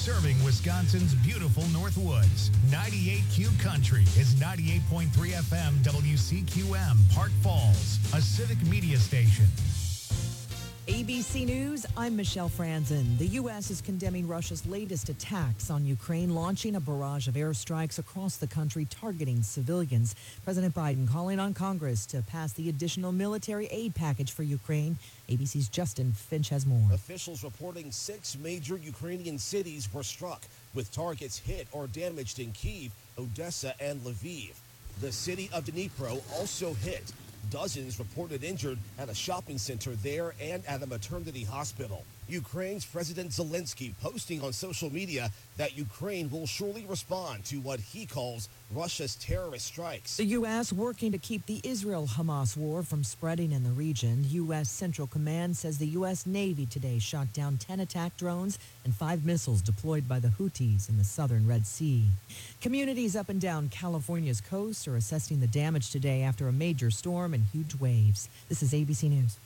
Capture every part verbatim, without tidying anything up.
serving Wisconsin's beautiful Northwoods. ninety-eight Q Country is ninety-eight point three F M W C Q M, Park Falls, a civic media station. A B C News, I'm Michelle Franzen. The U S is condemning Russia's latest attacks on Ukraine, launching a barrage of airstrikes across the country targeting civilians. President Biden calling on Congress to pass the additional military aid package for Ukraine. A B C's Justin Finch has more. Officials reporting six major Ukrainian cities were struck, with targets hit or damaged in Kyiv, Odessa, and Lviv. The city of Dnipro also hit. Dozens reported injured at a shopping center there and at a maternity hospital. Ukraine's President Zelensky posting on social media that Ukraine will surely respond to what he calls Russia's terrorist strikes. The U S working to keep the Israel-Hamas war from spreading in the region. U S Central Command says the U S Navy today shot down ten attack drones and five missiles deployed by the Houthis in the southern Red Sea. Communities up and down California's coast are assessing the damage today after a major storm and huge waves. This is A B C News.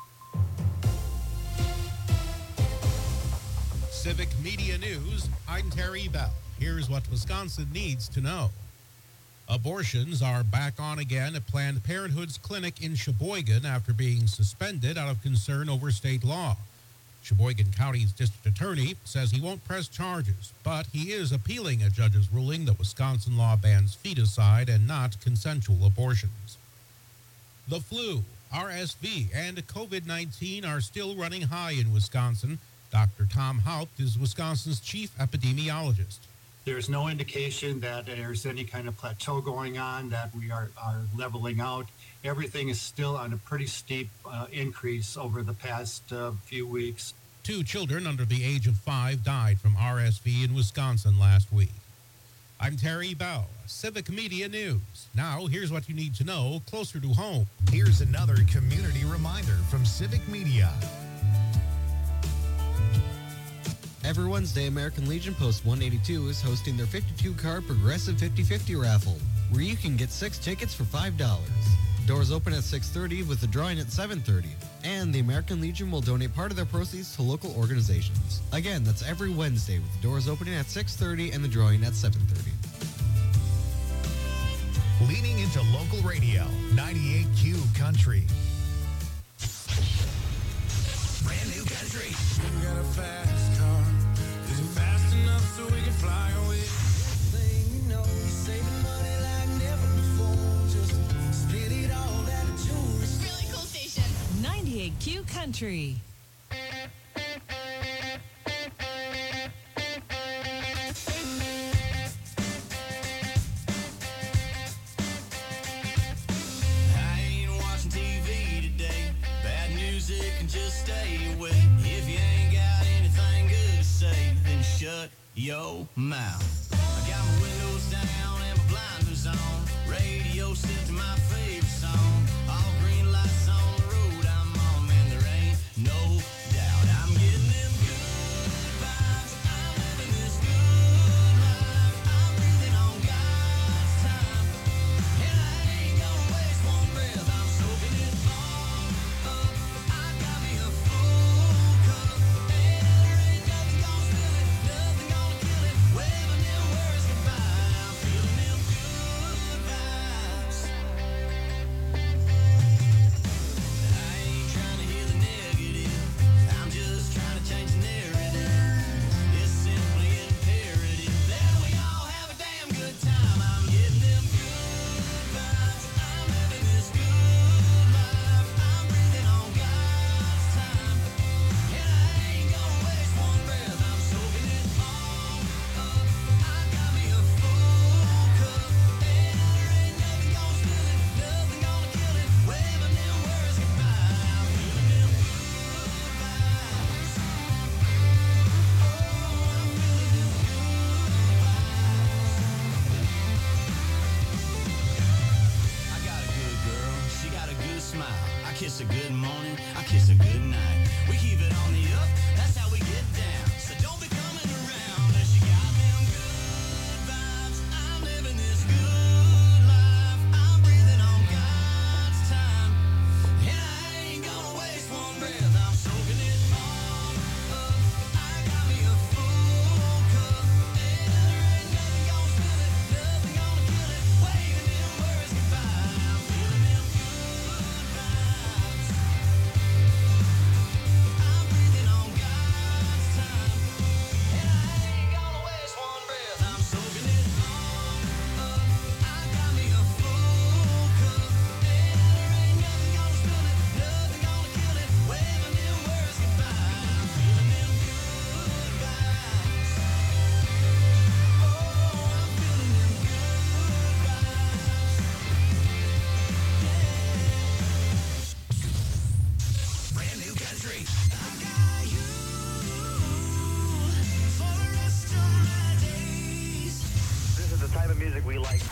Civic Media News, I'm Terry Bell. Here's what Wisconsin needs to know. Abortions are back on again at Planned Parenthood's clinic in Sheboygan after being suspended out of concern over state law. Sheboygan County's district attorney says he won't press charges, but he is appealing a judge's ruling that Wisconsin law bans feticide and not consensual abortions. The flu, R S V, and COVID nineteen are still running high in Wisconsin. Doctor Tom Haupt is Wisconsin's chief epidemiologist. There's no indication that there's any kind of plateau going on, that we are, are leveling out. Everything is still on a pretty steep uh, increase over the past uh, few weeks. Two children under the age of five died from R S V in Wisconsin last week. I'm Terry Bell, Civic Media News. Now, here's what you need to know closer to home. Here's another community reminder from Civic Media. Every Wednesday, American Legion Post one eighty-two is hosting their fifty-two card Progressive fifty fifty raffle, where you can get six tickets for five dollars. Doors open at six thirty with the drawing at seven thirty, and the American Legion will donate part of their proceeds to local organizations. Again, that's every Wednesday with the doors opening at six thirty and the drawing at seven thirty. Leaning into local radio, ninety-eight Q Country. Brand new country. We got a fast car. Is it fast enough so we can fly away? Thing you know, you're saving money like never before. Just split it all out of jewelry. Really cool station. ninety-eight Q Country. I ain't watching T V today. Bad music can just stay away. If you ain't got anything good to say, then shut your mouth. I got my windows down and my blinders on. Radio set to my favorite song. All green lights on the road I'm on, man, there ain't no doubt. I'm getting them good vibes. I'm living this good life. I'm breathing on God's time. And I ain't gonna waste one breath. I'm soaking it all up. I got me a full cup. And there ain't nothing gonna spill it. Nothing gonna kill it. Waving them words goodbye. I'm feeling them good vibes. type of music we like.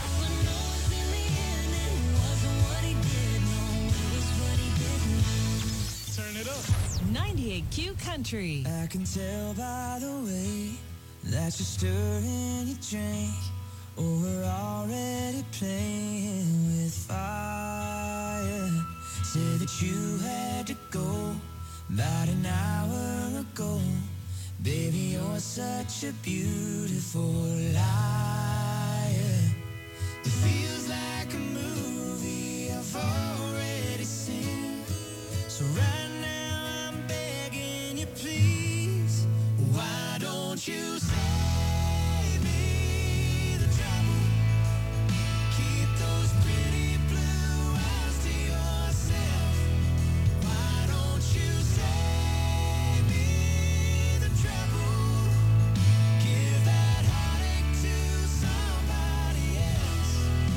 Turn it up. ninety-eight Q Country. I can tell by the way that you're stirring your drink. Oh, we're already playing with fire. Said that you had to go about an hour ago. Baby, you're such a beautiful liar. It feels like a movie I've already seen. So right now I'm begging you, please. Why don't you save me the trouble? Keep those pretty blue eyes to yourself. Why don't you save me the trouble? Give that heartache to somebody else.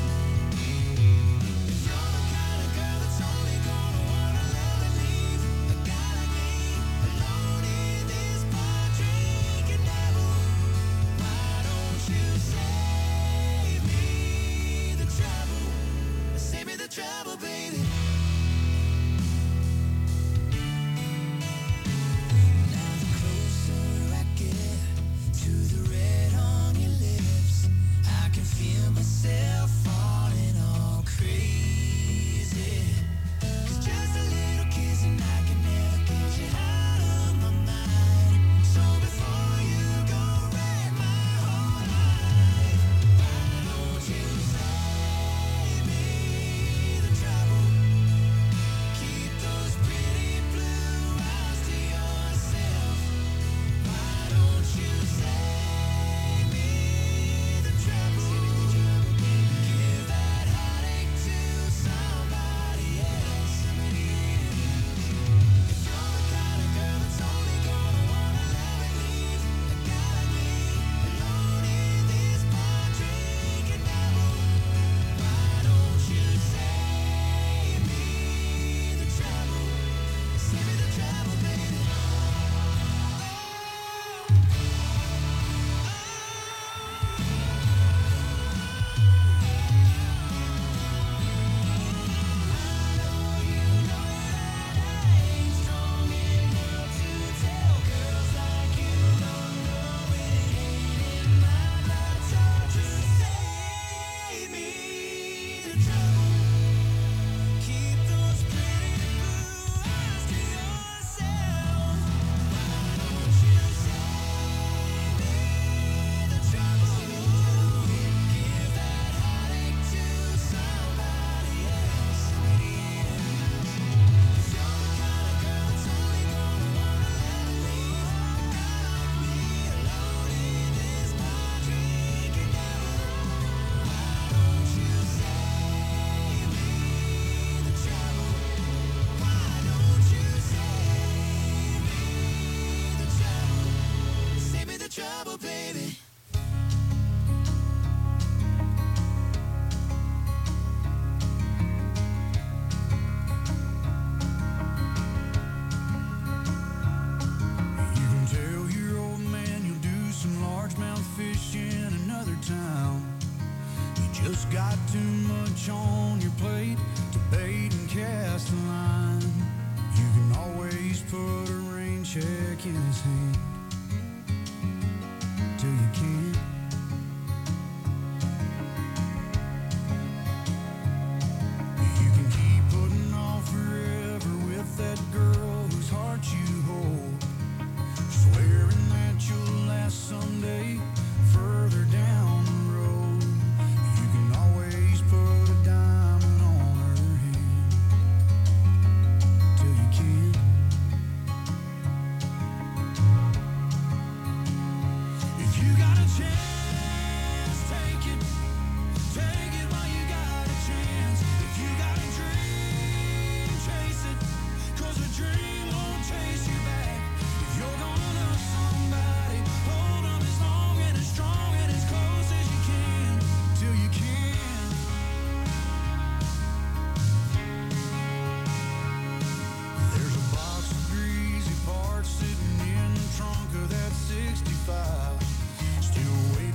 If you're the kind of girl that's only gonna wanna love and leave a guy like me alone in this bar drinking devil, why don't you save me the trouble? Save me the trouble, baby. Now the closer I get to the red on your lips, I can feel myself falling all crazy. 'Cause just a little kiss and I can never get you out of my mind. So before you go wreck my whole life, why don't you save me the trouble? Keep those pretty blue eyes to yourself. Why don't you save me the trouble? Give that heartache to somebody else. If you're the kind of girl that's only gonna wanna love and leave a guy like me alone in this bar drinking devil, why don't you save me the trouble? Save me the trouble, baby. Ain't strong enough to tell girls like you don't know it ain't in my blood, so just save me the trouble. Keep those pretty blue eyes to yourself. Why don't you save me the trouble? Give that heartache to somebody else. If you're the kind of girl that's only gonna wanna love and leave a guy like me alone in this bar drinking devil, why don't you save me the trouble? Why don't you save me the trouble? Save me the trouble, baby. You can tell your old man you'll do some largemouth fishing in another town. You just got too much on your plate to bait and cast a line. You can always put a rain check in his hand till you can't. You can keep putting off forever with that girl whose heart you hold, swearing that you'll last someday further down the road. You can always put a diamond on her hand till you can't. If you got a chance, take it. Take it while you got a chance. If you got a dream, chase it. 'Cause a dream won't chase you back. If you're gonna love somebody, hold them as long and as strong and as close as you can till you can. There's a box of greasy parts sitting in the trunk of that sixty-five, still waiting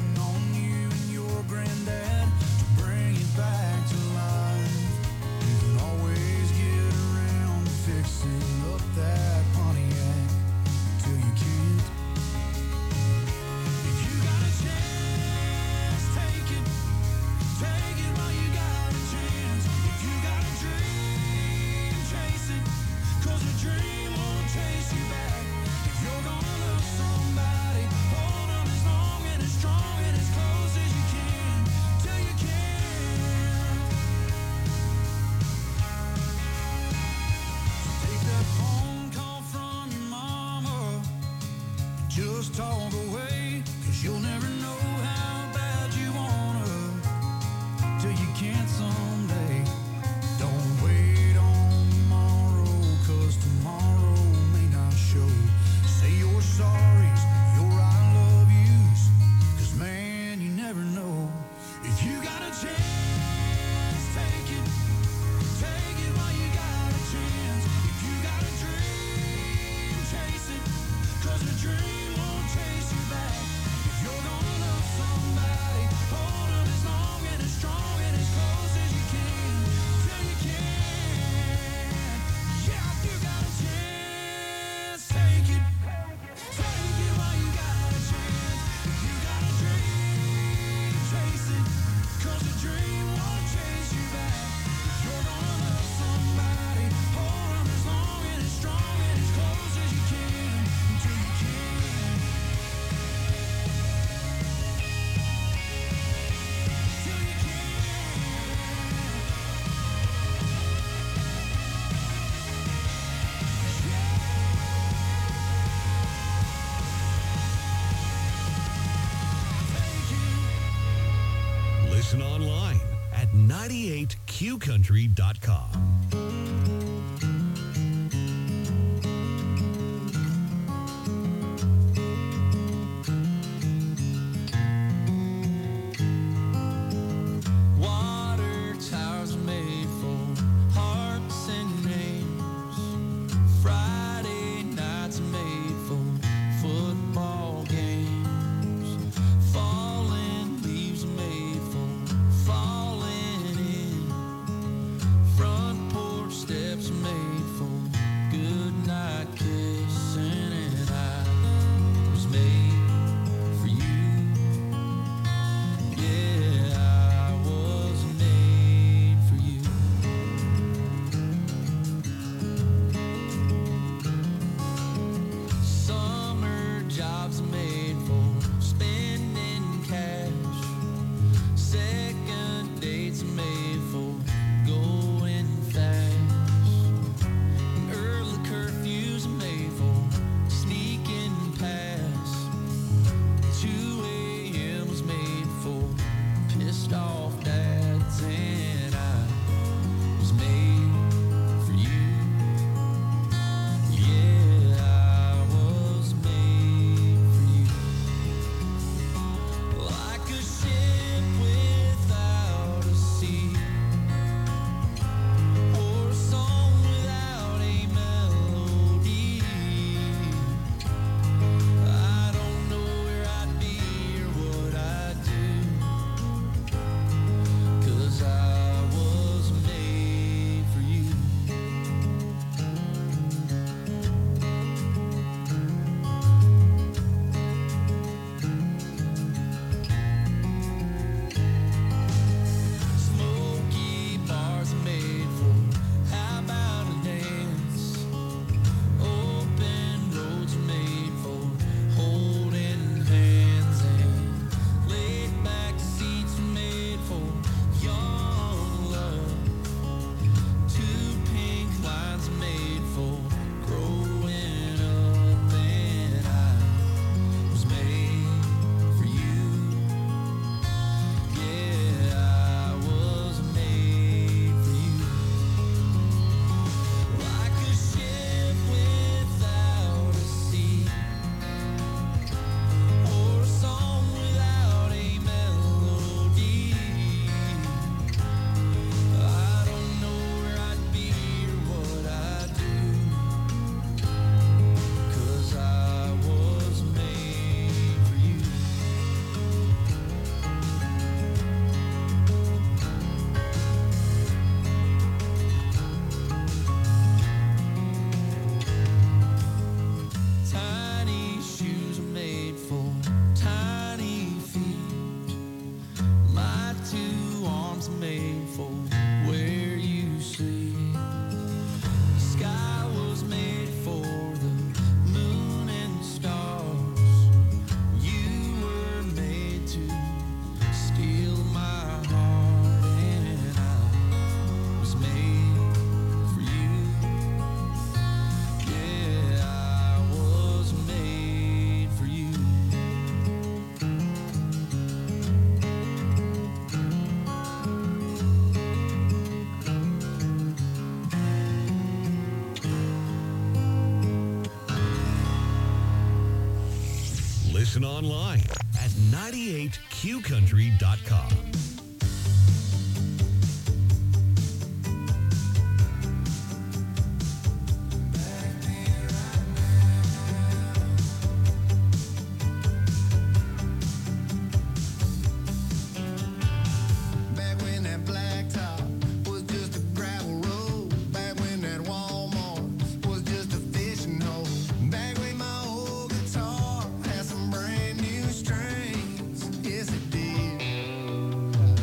Listen online at ninety-eight q country dot com. Water towers are made for hearts and names. Friday nights are made for football games. Falling leaves are made for falling in. Front porch steps are made for good night kissing. And I was made for you. Yeah, I was made for you. Summer jobs are made for spending cash. Second dates are made for going fast. Early curfews are made for sneaking past. two a.m. was made for pissed off dads. And I was made for you. Yeah, I was made for you. Like a ship without a sea, or a song without a melody. I don't know where I'd be or what I'd do, 'cause I was made for you. Smoky bars are made for how about a dance? Open roads are made for holding hands. And laid back seats are made for young love. Two pink lines are made for growing up. And I was made for you. Yeah, I was made for you. Like a ship without a sea, or a song without a melody. I don't know where I'd be or what I'd do, 'cause I was made for you. Tiny shoes are made for tiny feet. My two arms are made for where you sleep. Sky was made for the moon and stars. You were made to steal my heart. And I was made for you. Yeah, I was made for you. Listen online at ninety-eight q country dot com. Back when that blacktop was just a gravel road. Back when that Walmart was just a fishing hole. Back when my old guitar had some brand new strings. Yes, it did.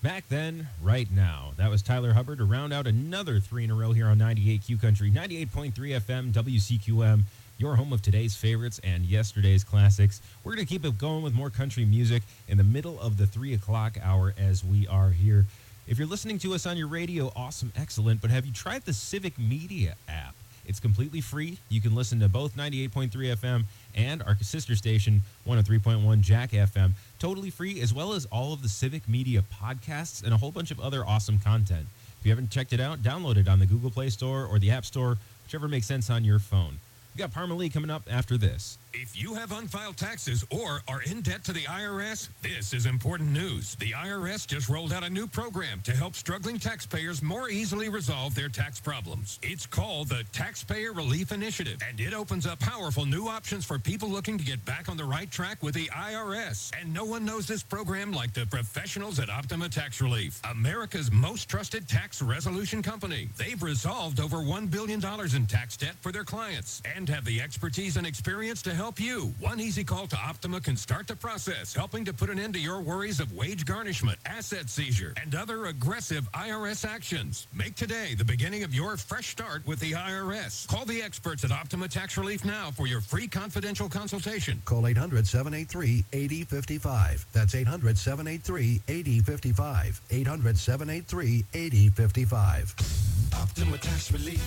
Back then, right now. That was Tyler Hubbard to round out another three in a row here on ninety-eight Q Country, ninety-eight point three F M, W C Q M, your home of today's favorites and yesterday's classics. We're going to keep it going with more country music in the middle of the three o'clock hour as we are here. If you're listening to us on your radio, awesome, excellent, but have you tried the Civic Media app? It's completely free. You can listen to both ninety-eight point three F M and our sister station, one oh three point one Jack F M, totally free, as well as all of the Civic Media podcasts and a whole bunch of other awesome content. If you haven't checked it out, download it on the Google Play Store or the App Store, whichever makes sense on your phone. We got Parma Lee coming up after this. If you have unfiled taxes or are in debt to the I R S, this is important news. The I R S just rolled out a new program to help struggling taxpayers more easily resolve their tax problems. It's called the Taxpayer Relief Initiative, and it opens up powerful new options for people looking to get back on the right track with the I R S. And no one knows this program like the professionals at Optima Tax Relief, America's most trusted tax resolution company. They've resolved over one billion dollars in tax debt for their clients and have the expertise and experience to help you. One easy call to Optima can start the process, helping to put an end to your worries of wage garnishment, asset seizure, and other aggressive I R S actions. Make today the beginning of your fresh start with the I R S. Call the experts at Optima Tax Relief now for your free confidential consultation. Call eight hundred, seven eight three, eight oh five five. That's eight hundred, seven eight three, eight oh five five. eight hundred, seven eight three, eight oh five five. Optima Tax Relief.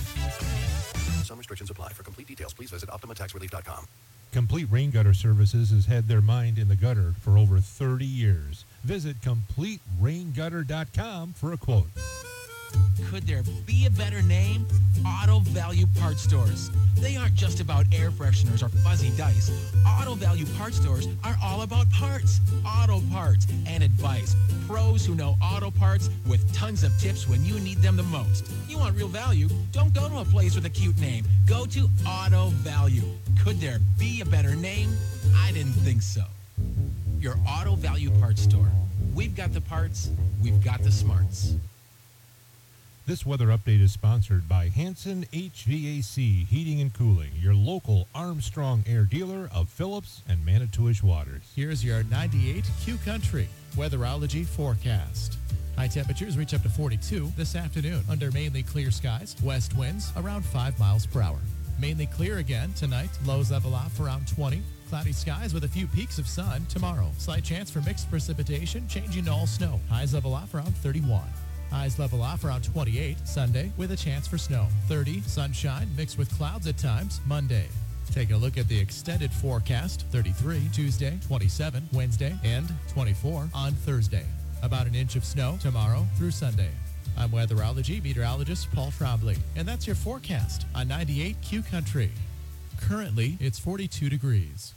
Some restrictions apply. For complete details, please visit optima tax relief dot com. Complete Rain Gutter Services has had their mind in the gutter for over thirty years. Visit complete rain gutter dot com for a quote. Could there be a better name? Auto Value Parts Stores. They aren't just about air fresheners or fuzzy dice. Auto Value Parts Stores are all about parts, auto parts, and advice. Pros who know auto parts with tons of tips when you need them the most. You want real value? Don't go to a place with a cute name. Go to Auto Value. Could there be a better name? I didn't think so. Your Auto Value Parts Store. We've got the parts. We've got the smarts. This weather update is sponsored by Hanson H V A C Heating and Cooling, your local Armstrong Air dealer of Phillips and Manitowish Waters. Here's your ninety-eight Q Country weatherology forecast. High temperatures reach up to forty-two this afternoon under mainly clear skies. West winds around five miles per hour. Mainly clear again tonight. Lows level off around twenty. Cloudy skies with a few peaks of sun tomorrow. Slight chance for mixed precipitation, changing to all snow. Highs level off around thirty-one. Highs level off around twenty-eight Sunday with a chance for snow. thirty sunshine mixed with clouds at times Monday. Taking a look at the extended forecast. thirty-three Tuesday, twenty-seven Wednesday, and twenty-four on Thursday. About an inch of snow tomorrow through Sunday. I'm weatherology meteorologist Paul Trombley, and that's your forecast on ninety-eight Q Country. Currently, it's forty-two degrees.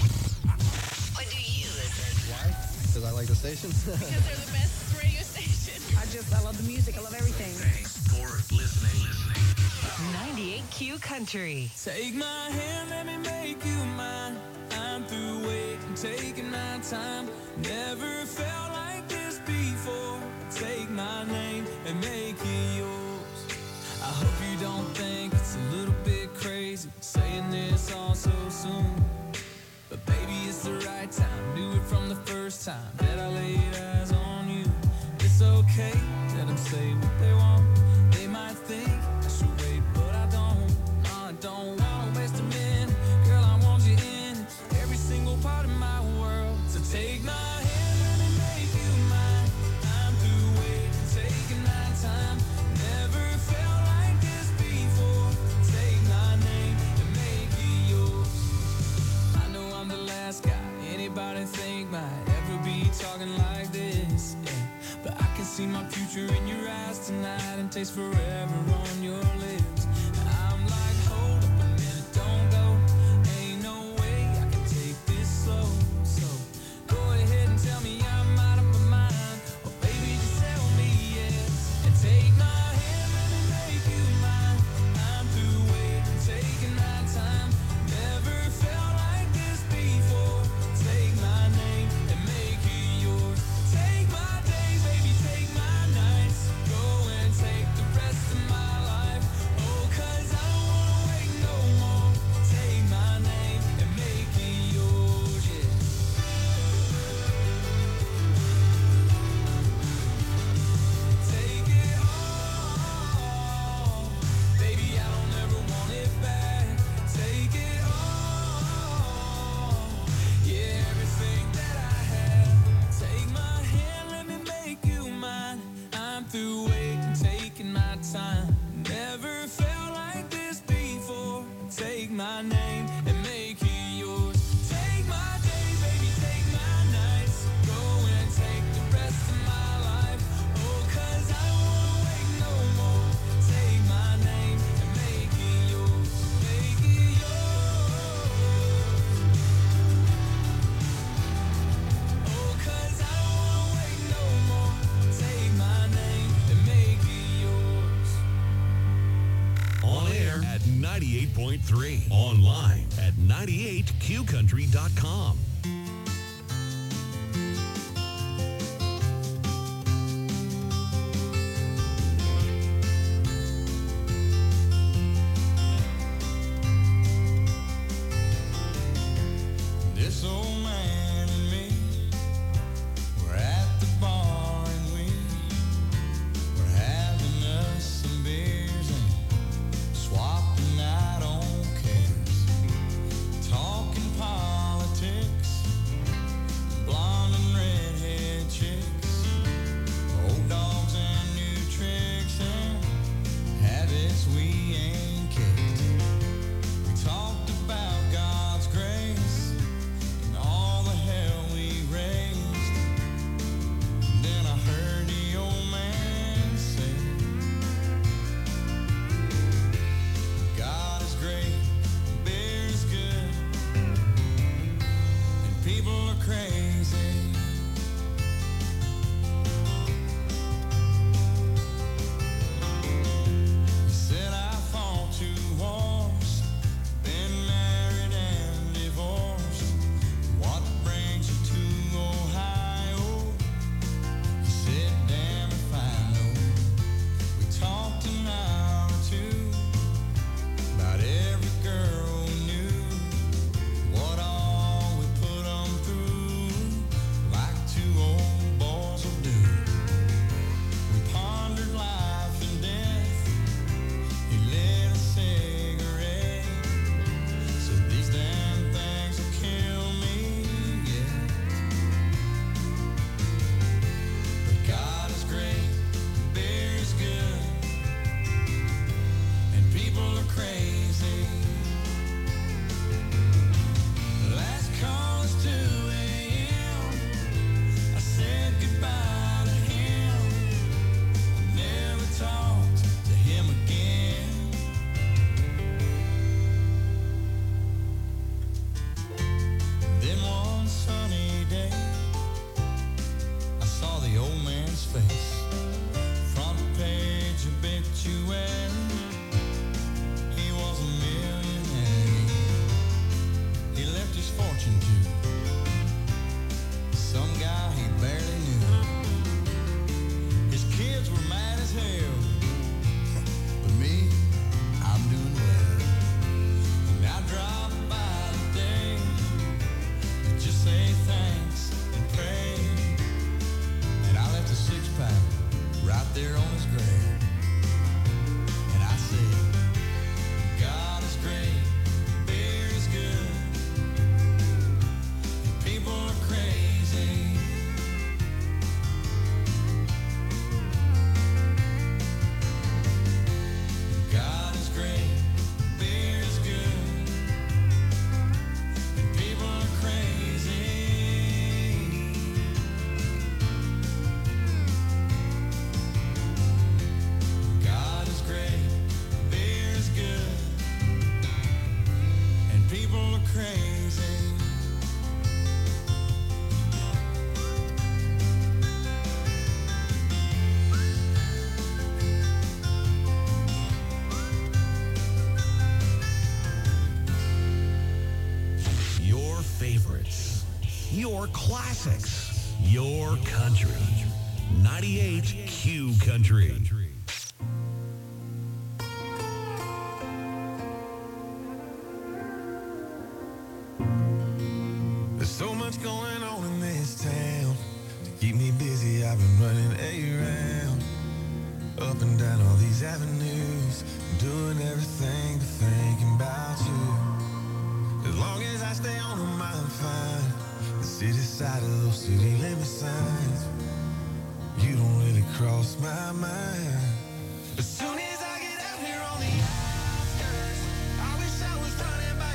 Why do you listen? Why? Because I like the station. Because they're the best radio station. I just, I love the music. I love everything. Thanks for listening, listening. ninety-eight Q Country. Take my hand, let me make you mine. I'm through waiting, taking my time. Never felt like this before. Take my name and make it yours. I hope you don't think it's a little bit crazy saying this all so soon. But baby, it's the right time. Knew it from the first time that I laid eyes on you. It's okay, let them say what they want. They might think I should wait, but I don't. No, I don't wanna waste a minute. Girl, I want you in every single part of my world. So take my hand, let me make you mine. I'm through waiting, taking my time. Never felt like this before. Take my name and make it yours. I know I'm the last guy anybody think might ever be talking like this, yeah. But I can see my future in your eyes tonight and taste forever on your lips. I'm like, hold up a minute, don't go. Ain't no way I can take this slow. So go ahead and tell me I'm out of my mind. Or baby, just tell me yes. And take my hand, let me make you mine. I'm through waiting, taking my time. Never felt like this before. Take my name and make it yours. Take my days, baby, take my nights. Go and take the rest of my life. my name and make it yours. Take my day, baby, take my nights. Go and take the rest of my life. Oh, 'cause I don't wanna wait no more. Take my name and make it yours. Make it yours. Oh, 'cause I don't wanna wait no more. Take my name and make it yours. On air at ninety-eight point three. Online at ninety-eight q country dot com. This old man and me, we're at the bar and we we're having us some beers and swapping out on cares, talking politics, blonde and redhead chicks, old dogs and new tricks and habits we ain't kicked. We talked about God's grace and all the hell we raised. Then I heard the old man say, God is great, beer is good, and people are crazy. He said I fought two wars, been married and divorced. What brings you to Ohio? He said, damn if I know. We talked an hour or two about every girl we knew, what all we put 'em through, like two old boys will do. We pondered life and death. He lit a cigarette, said these damn things will kill me, yeah. But God is great, beer is good, and people are crazy. Last call is two a.m. I said goodbye to him. I never talked to him again. Then one sunny day, I saw the old man's face. Front page obituary. He was a millionaire. He left his fortune to some guy he barely knew. His kids were mad as hell, but me, I'm doing well. And I drop by today to just say thanks and pray. And I left a six pack right there on his grave. And I said, God is great, beer is good, and people are crazy. God is great, beer is good, and people are crazy. God is great, beer is good, and people are crazy. Your favorites, your classics, your country. ninety-eight Q Country. There's so much going on in this town. To keep me busy, I've been running around, up and down all these avenues, doing everything but thinking about you. As long as I stay on them, I'm fine. The city side of those city limit signs, you don't really cross my mind. As soon as I get out here on the outskirts, I wish I was running by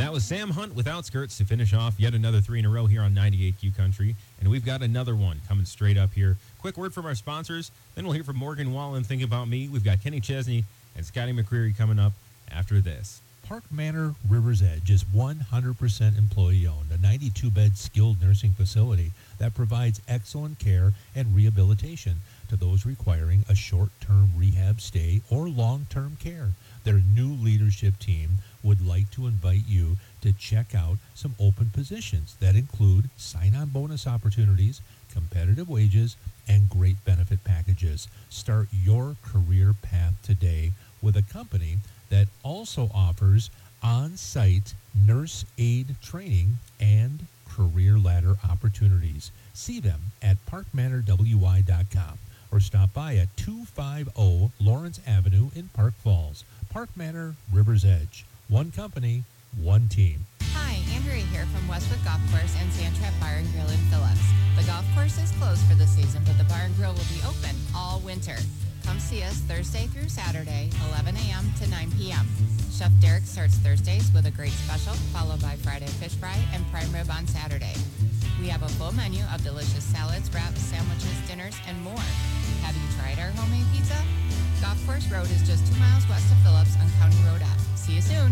That was Sam Hunt with Outskirts to finish off yet another three in a row here on ninety-eight Q Country. And we've got another one coming straight up here. Quick word from our sponsors. Then we'll hear from Morgan Wallen, Think About Me. We've got Kenny Chesney and Scotty McCreery coming up after this. Park Manor River's Edge is one hundred percent employee-owned, a ninety-two bed skilled nursing facility that provides excellent care and rehabilitation to those requiring a short-term rehab stay or long-term care. Their new leadership team would like to invite you to check out some open positions that include sign-on bonus opportunities, competitive wages, and great benefit packages. Start your career path today with a company that also offers on-site nurse aid training and career ladder opportunities. See them at park manor w i dot com or stop by at two fifty Lawrence Avenue in Park Falls. Park Manor River's Edge. One company, one team. Hi, Andrea here from Westwood Golf Course and Sandtrap Bar and Grill in Phillips. The golf course is closed for the season, but the bar and grill will be open all winter. Come see us Thursday through Saturday, eleven a.m. to nine p.m. Chef Derek starts Thursdays with a great special, followed by Friday fish fry and prime rib on Saturday. We have a full menu of delicious salads, wraps, sandwiches, dinners, and more. Have you tried our homemade pizza? Golf Course Road is just two miles west of Phillips on County Road F. See you soon.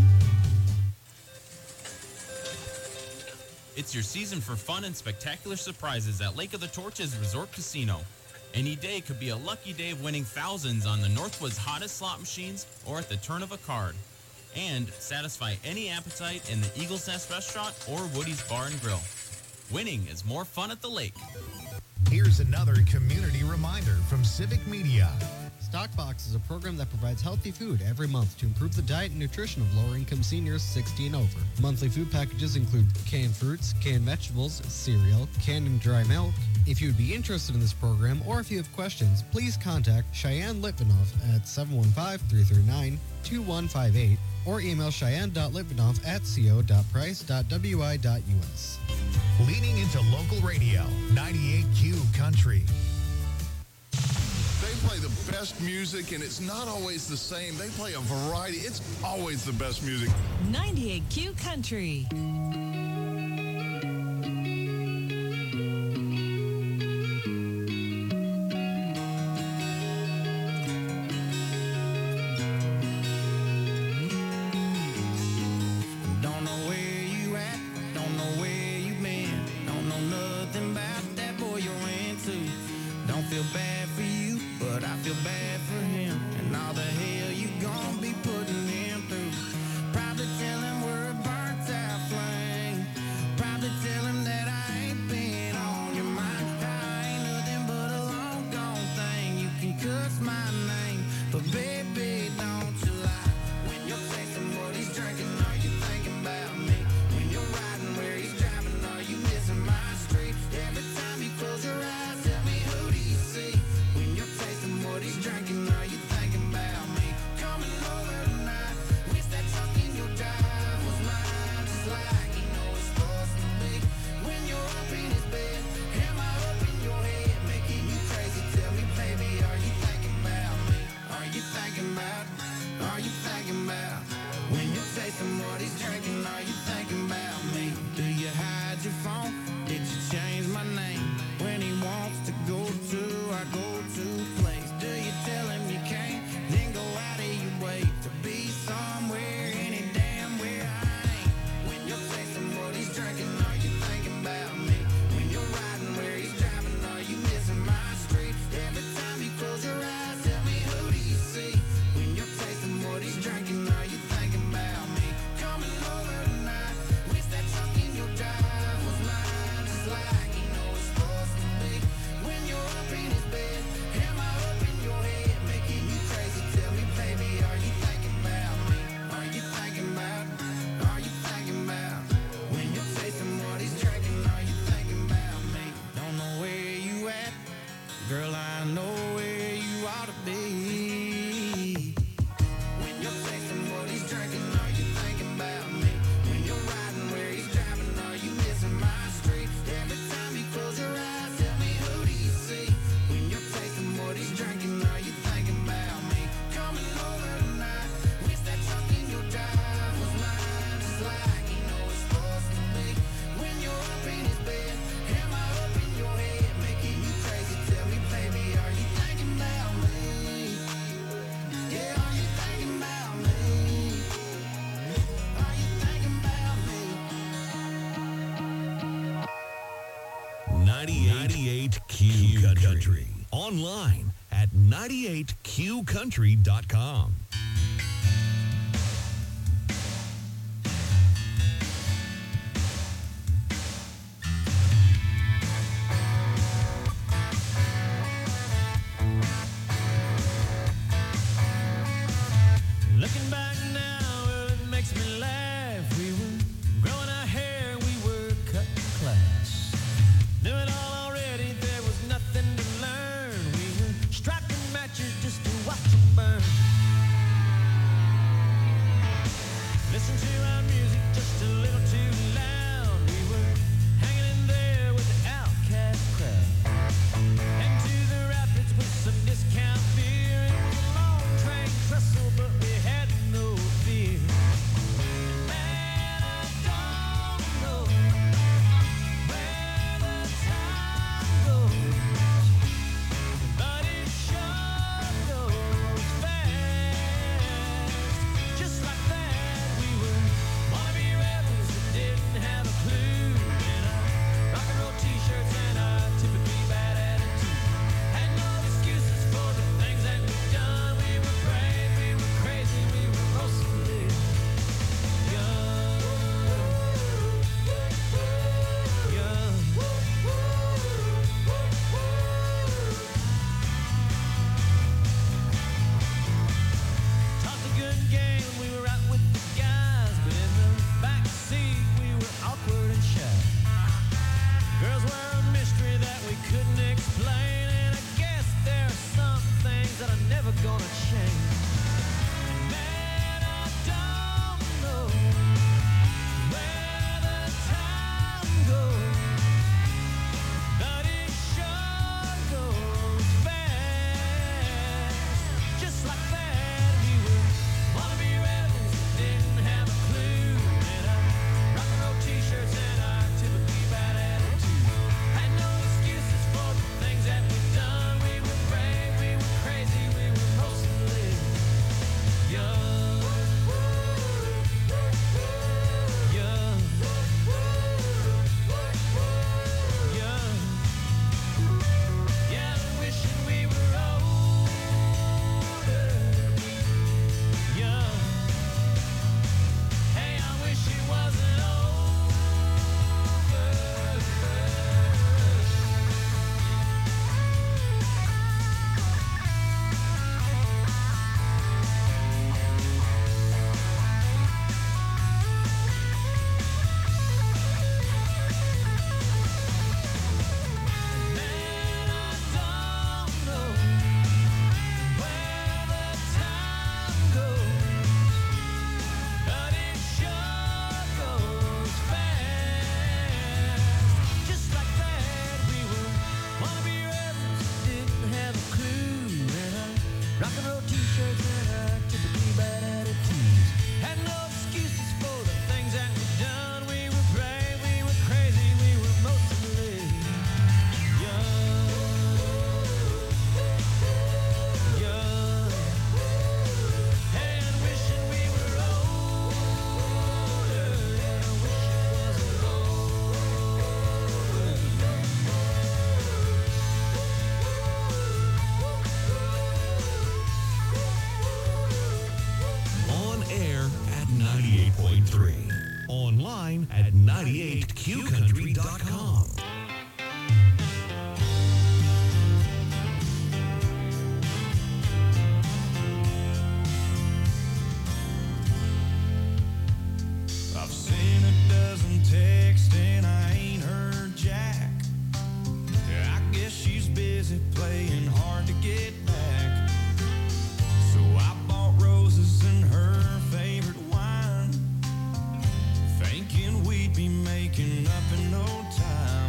It's your season for fun and spectacular surprises at Lake of the Torches Resort Casino. Any day could be a lucky day of winning thousands on the Northwood's hottest slot machines or at the turn of a card. And satisfy any appetite in the Eagle's Nest Restaurant or Woody's Bar and Grill. Winning is more fun at the lake. Here's another community reminder from Civic Media. Stockbox is a program that provides healthy food every month to improve the diet and nutrition of lower-income seniors sixty and over. Monthly food packages include canned fruits, canned vegetables, cereal, canned and dry milk. If you would be interested in this program or if you have questions, please contact Cheyenne Litvinoff at seven one five, three three nine, two one five eight or email cheyenne dot litvinoff at co dot price dot w i dot u s. Leading into local radio, ninety-eight Q Country. They play the best music, and it's not always the same. They play a variety. It's always the best music. ninety-eight Q Country. Don't know where you at, don't know where you been, don't know nothing about that boy you're into. Don't feel bad for you, but I feel bad for him and all the hell you gon' be putting him through. Probably tell him we're a burnt out flame. Probably tell him that I ain't been on your mind. I ain't nothing but a long gone thing. You can cuss my name, but baby, don't you lie. When you're tasting what he's drinking, are you thinking about me? When you're riding where he's driving, are you missing my street? Every time you close your eyes, tell me who do you see? When you're tasting what he's drinking, are you thinking about me? Coming over tonight, wish that truck in your drive was mine, just like you know it's supposed to be. When you're up in his bed, am I up in your head, making you crazy? Tell me, baby, are you thinking about me? Are you thinking about? Are you thinking about? When you're tasting what he's drinking, are you thinking about me? Do you hide your phone? Did you change my name? When he wants to go to our go-to place, do you tell him you can't? Then go out of your way to be somewhere, any damn where I ain't. When you're tasting what he's drinking, are you thinking about me? When you're riding where he's driving, are you missing my street? Every time you close your eyes, tell me who do you see? When you're tasting what he's drinking, are you thinking about me? Coming over tonight, wish that truck in your drive was mine, just like you know it's supposed to be. When you're up in his bed, am I up in your head, making you crazy? Tell me, baby, are you thinking about me? Are you thinking about? Are you thinking about? When you're tasting what he's drinking, are you thinking about me? Don't know where you at, girl, I know where you ought to be. When you're tasting what he's drinking, are you thinking about me? When you're riding where he's driving, are you missing my street? Every time you close your eyes, tell me who do you see? When you're tasting what he's drinking, are you thinking about me? Coming over tonight, wish that truck in your drive was mine, just like you know Country. Online at ninety-eight q country dot com. Looking back now, well, it makes me laugh. We were growing our hair, we were cutting class. Knew it all already, there was nothing to learn. We were striking matches just to watch them burn. Listen to our music just a little too loud. We were hanging in there with the outcast crowd. Heading to the rapids with some discount beer. It was a long train trestle, but we had no fear. Man, I don't know where the time goes, but it sure goes fast. Just like that, we were wannabe rebels that didn't have a clue. In our rock and roll t-shirts and our typically bad attitude. Had no excuses for the things that we've done. We were brave, we were crazy, we were mostly young. Young. Talked a good game when we were out with the guys, but in the back seat we were awkward and shy. Girls were a mystery that we couldn't explain, and I guess there are some things that are never gonna change. Man, I don't know where the time goes, but it sure goes fast. Just like that, we were wannabe rebels that didn't have a clue. In our rock and roll t-shirts and our typically bad attitude. Had no excuses for the things that we've done. We were brave, we were crazy, we were mostly young. Young. Young. Yeah, wishing we were older. Young. Hey, I wish it wasn't over. Man, I don't know where the time goes, but it sure goes fast. Just like that, we were wannabe rebels that didn't have a clue. And our rock and roll t-shirts and our typically bad attitudes. Had no excuses for the things that we've done. We were brave, we were crazy, we were mostly young. Young. And wishing we were older. Yeah, wish it wasn't On air at ninety-eight point three. Online at ninety-eight q country dot com. I've seen a dozen texts and I ain't heard Jack. I guess she's busy playing hard to get back. So I bought roses and her favorite wine, thinking we'd be making up in no time.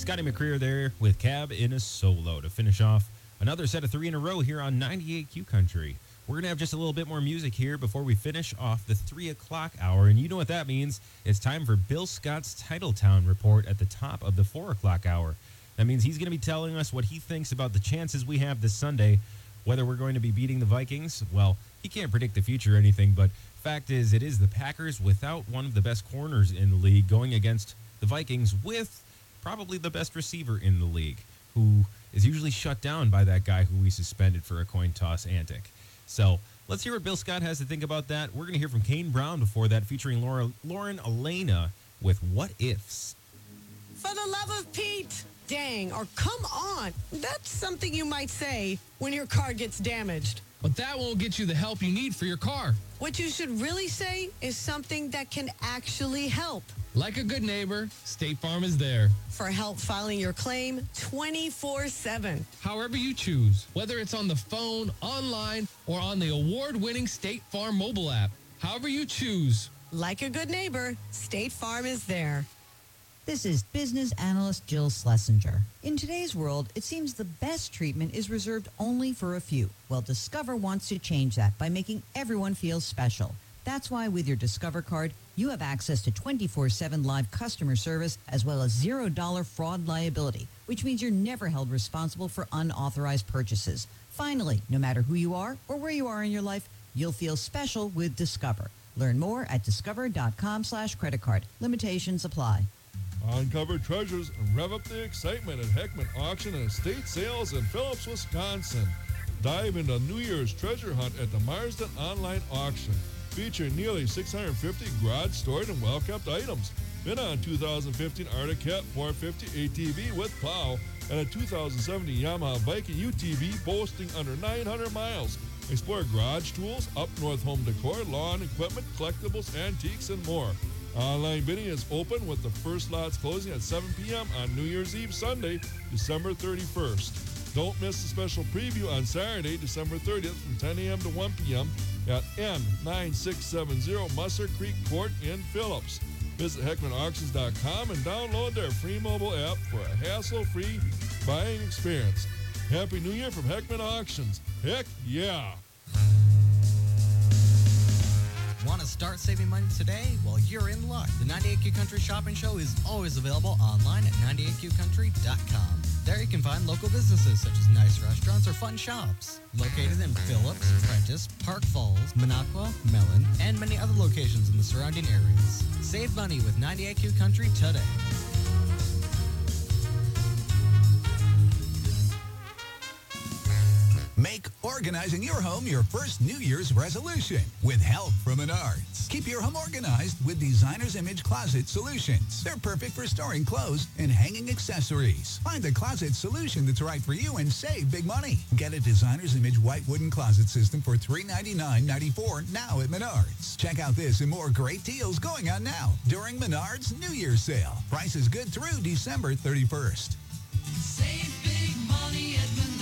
Scotty McCreer there with Cab in a Solo to finish off another set of three in a row here on ninety-eight Q Country. We're going to have just a little bit more music here before we finish off the three o'clock hour. And you know what that means. It's time for Bill Scott's Titletown report at the top of the four o'clock hour. That means he's going to be telling us what he thinks about the chances we have this Sunday, whether we're going to be beating the Vikings. Well, he can't predict the future or anything, but fact is it is the Packers without one of the best corners in the league going against the Vikings with probably the best receiver in the league, who is usually shut down by that guy who we suspended for a coin toss antic. So let's hear what Bill Scott has to think about that. We're going to hear from Kane Brown before that, featuring Laura, Lauren Elena with What Ifs. For the love of Pete, dang, or come on. That's something you might say when your car gets damaged. But that won't get you the help you need for your car. What you should really say is something that can actually help. Like a good neighbor, State Farm is there. For help filing your claim twenty-four seven. However you choose, whether it's on the phone, online, or on the award-winning State Farm mobile app. However you choose. Like a good neighbor, State Farm is there. This is business analyst Jill Schlesinger. In today's world, it seems the best treatment is reserved only for a few. Well, Discover wants to change that by making everyone feel special. That's why with your Discover card, you have access to twenty-four seven live customer service as well as zero dollar fraud liability, which means you're never held responsible for unauthorized purchases. Finally, no matter who you are or where you are in your life, you'll feel special with Discover. Learn more at discover.com slash credit card. Limitations apply. Uncover treasures and rev up the excitement at Heckman Auction and Estate Sales in Phillips, Wisconsin. Dive into New Year's treasure hunt at the Marsden Online Auction. Featuring nearly six hundred fifty garage stored and well-kept items. Bid on two thousand fifteen Arctic Cat four fifty A T V with plow and a two thousand seventeen Yamaha Viking U T V boasting under nine hundred miles. Explore garage tools, up-north home decor, lawn equipment, collectibles, antiques, and more. Online bidding is open with the first lots closing at seven p.m. on New Year's Eve Sunday, December thirty-first. Don't miss the special preview on Saturday, December thirtieth from ten a.m. to one p.m. at M nine six seven zero Musser Creek Court in Phillips. Visit Heckman Auctions dot com and download their free mobile app for a hassle-free buying experience. Happy New Year from Heckman Auctions. Heck yeah! Want to start saving money today? Well, you're in luck. The ninety-eight Q Country Shopping Show is always available online at ninety-eight Q country dot com. There you can find local businesses such as nice restaurants or fun shops. Located in Phillips, Prentice, Park Falls, Minocqua, Mellon, and many other locations in the surrounding areas. Save money with ninety-eight Q Country today. Make organizing your home your first New Year's resolution with help from Menards. Keep your home organized with Designer's Image Closet Solutions. They're perfect for storing clothes and hanging accessories. Find the closet solution that's right for you and save big money. Get a Designer's Image white wooden closet system for three hundred ninety-nine dollars and ninety-four cents now at Menards. Check out this and more great deals going on now during Menards New Year's sale. Price is good through December thirty-first. Save big money at Menards.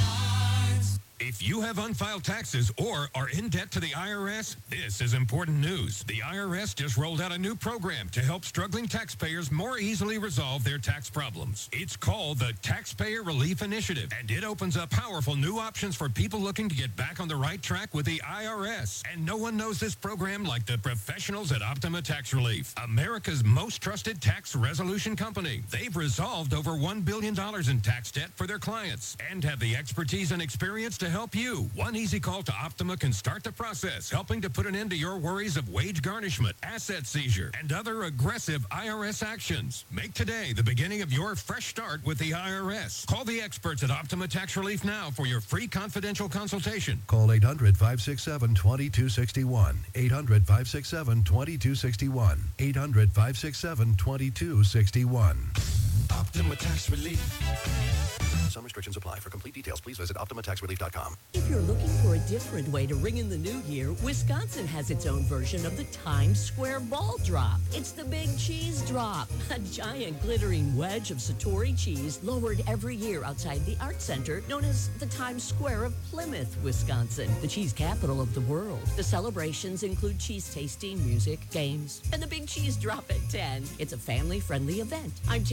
If you have unfiled taxes or are in debt to the I R S, this is important news. The I R S just rolled out a new program to help struggling taxpayers more easily resolve their tax problems. It's called the Taxpayer Relief Initiative, and it opens up powerful new options for people looking to get back on the right track with the I R S. And no one knows this program like the professionals at Optima Tax Relief, America's most trusted tax resolution company. They've resolved over one billion dollars in tax debt for their clients and have the expertise and experience to help you. One easy call to Optima can start the process, helping to put an end to your worries of wage garnishment, asset seizure, and other aggressive I R S actions. Make today the beginning of your fresh start with the I R S. Call the experts at Optima Tax Relief now for your free confidential consultation. Call eight hundred, five six seven, two two six one. eight hundred, five six seven, two two six one. eight hundred, five six seven, two two six one. Optima Tax Relief. Some restrictions apply. For complete details, please visit Optima Tax Relief dot com. If you're looking for a different way to ring in the new year, Wisconsin has its own version of the Times Square Ball Drop. It's the Big Cheese Drop, a giant glittering wedge of Satori cheese lowered every year outside the Art Center, known as the Times Square of Plymouth, Wisconsin, the cheese capital of the world. The celebrations include cheese tasting, music, games, and the Big Cheese Drop at ten. It's a family-friendly event. I'm Terry Barr,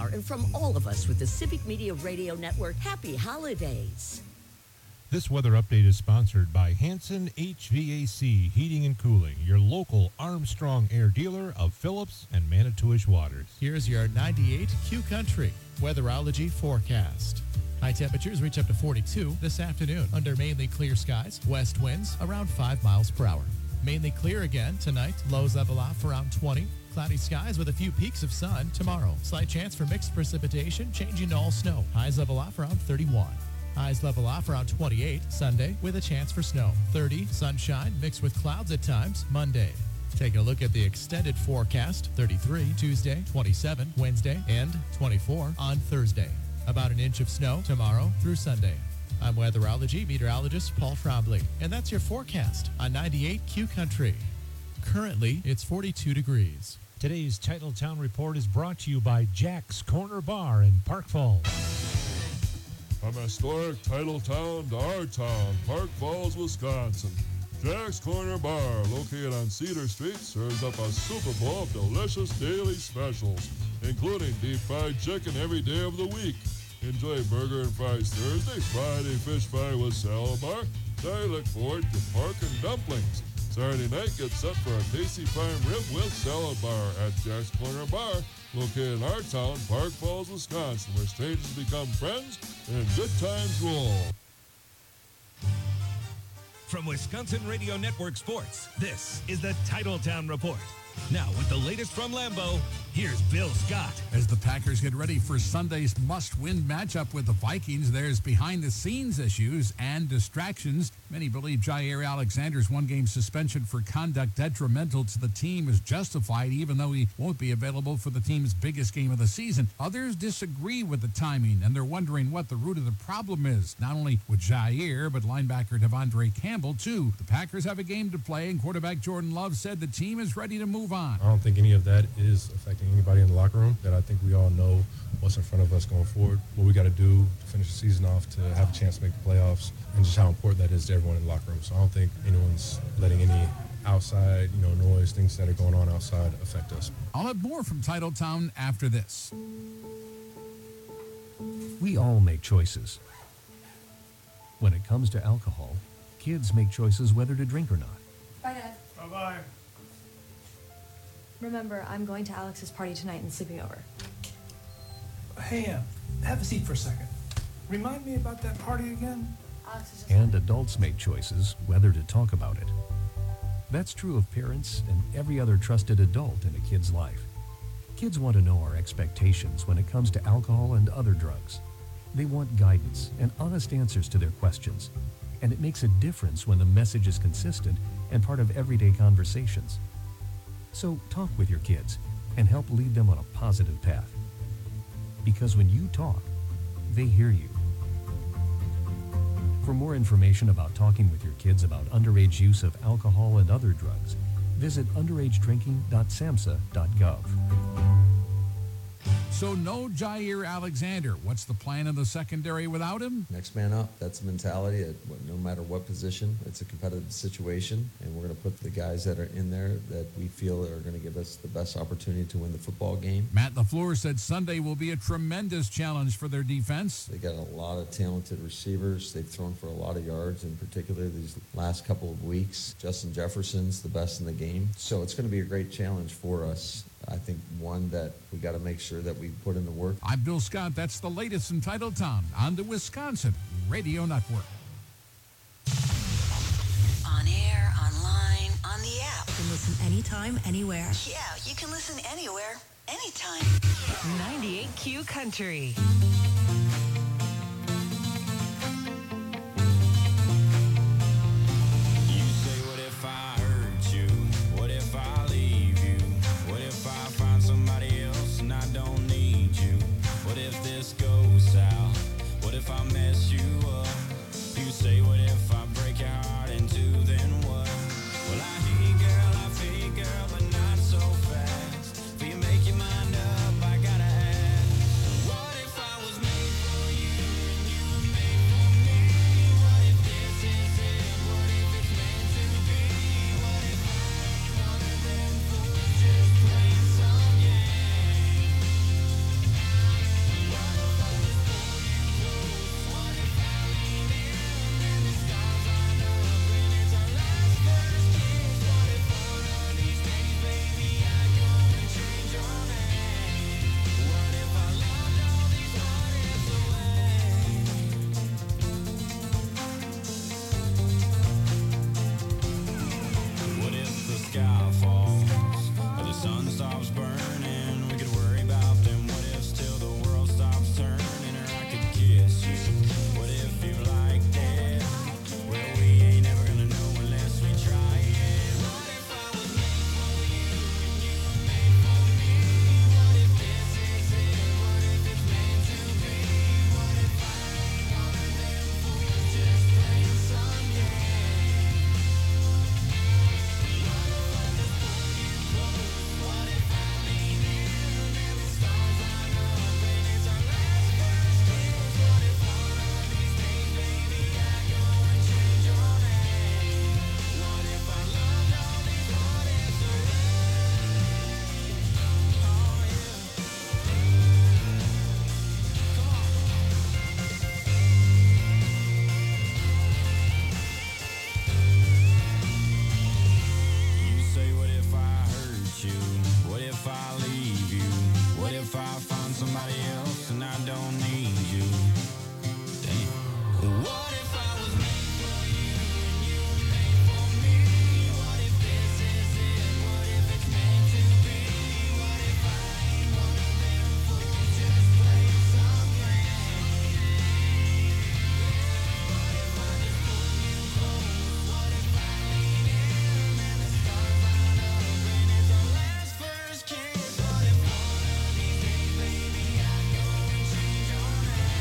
and from all of us with the Civic Media Radio Network, happy holidays. This weather update is sponsored by Hanson H V A C Heating and Cooling, your local Armstrong Air dealer of Phillips and Manitowish Waters. Here's your ninety-eight Q Country weatherology forecast. High temperatures reach up to forty-two this afternoon under mainly clear skies. West winds around five miles per hour. Mainly clear again tonight. Lows level off around twenty. Cloudy skies with a few peaks of sun tomorrow. Slight chance for mixed precipitation, changing to all snow. Highs level off around thirty-one. Highs level off around twenty-eight Sunday with a chance for snow. thirty sunshine mixed with clouds at times Monday. Taking a look at the extended forecast. thirty-three Tuesday, twenty-seven Wednesday, and twenty-four on Thursday. About an inch of snow tomorrow through Sunday. I'm weatherology meteorologist Paul Trombley, and that's your forecast on ninety-eight Q Country. Currently, it's forty-two degrees. Today's Titletown Report is brought to you by Jack's Corner Bar in Park Falls. From historic Titletown to our town, Park Falls, Wisconsin. Jack's Corner Bar, located on Cedar Street, serves up a Super Bowl of delicious daily specials, including deep fried chicken every day of the week. Enjoy burger and fries Thursday, Friday fish fry with salad bar. I look forward to pork and dumplings. Saturday night, get set for a tasty prime rib with salad bar at Jack's Corner Bar, located in our town, Park Falls, Wisconsin, where strangers become friends and good times roll. From Wisconsin Radio Network Sports, this is the Titletown Report. Now, with the latest from Lambeau, here's Bill Scott. As the Packers get ready for Sunday's must-win matchup with the Vikings, there's behind-the-scenes issues and distractions. Many believe Jair Alexander's one-game suspension for conduct detrimental to the team is justified, even though he won't be available for the team's biggest game of the season. Others disagree with the timing, and they're wondering what the root of the problem is, not only with Jair, but linebacker Devondre Campbell, too. The Packers have a game to play, and quarterback Jordan Love said the team is ready to move on. I don't think any of that is affecting anybody in the locker room. That I think we all know what's in front of us going forward, what we got to do to finish the season off, to have a chance to make the playoffs, and just how important that is to everyone in the locker room. So I don't think anyone's letting any outside, you know, noise, things that are going on outside affect us. I'll have more from Titletown after this. We all make choices. When it comes to alcohol, kids make choices whether to drink or not. Bye, Dad. Bye-bye. Remember, I'm going to Alex's party tonight and sleeping over. Hey, uh, have a seat for a second. Remind me about that party again? Alex is just... And adults make choices whether to talk about it. That's true of parents and every other trusted adult in a kid's life. Kids want to know our expectations when it comes to alcohol and other drugs. They want guidance and honest answers to their questions. And it makes a difference when the message is consistent and part of everyday conversations. So talk with your kids and help lead them on a positive path. Because when you talk, they hear you. For more information about talking with your kids about underage use of alcohol and other drugs, visit underage drinking dot samhsa dot gov. So no Jair Alexander. What's the plan in the secondary without him? Next man up. That's the mentality. At, no matter what position, it's a competitive situation, and we're going to put the guys that are in there that we feel are going to give us the best opportunity to win the football game. Matt LaFleur said Sunday will be a tremendous challenge for their defense. They got a lot of talented receivers. They've thrown for a lot of yards, in particular these last couple of weeks. Justin Jefferson's the best in the game. So it's going to be a great challenge for us. I think one that we got to make sure that we put in the work. I'm Bill Scott. That's the latest in Titletown on the Wisconsin Radio Network. On air, online, on the app. You can listen anytime, anywhere. Yeah, you can listen anywhere, anytime. ninety-eight Q Country.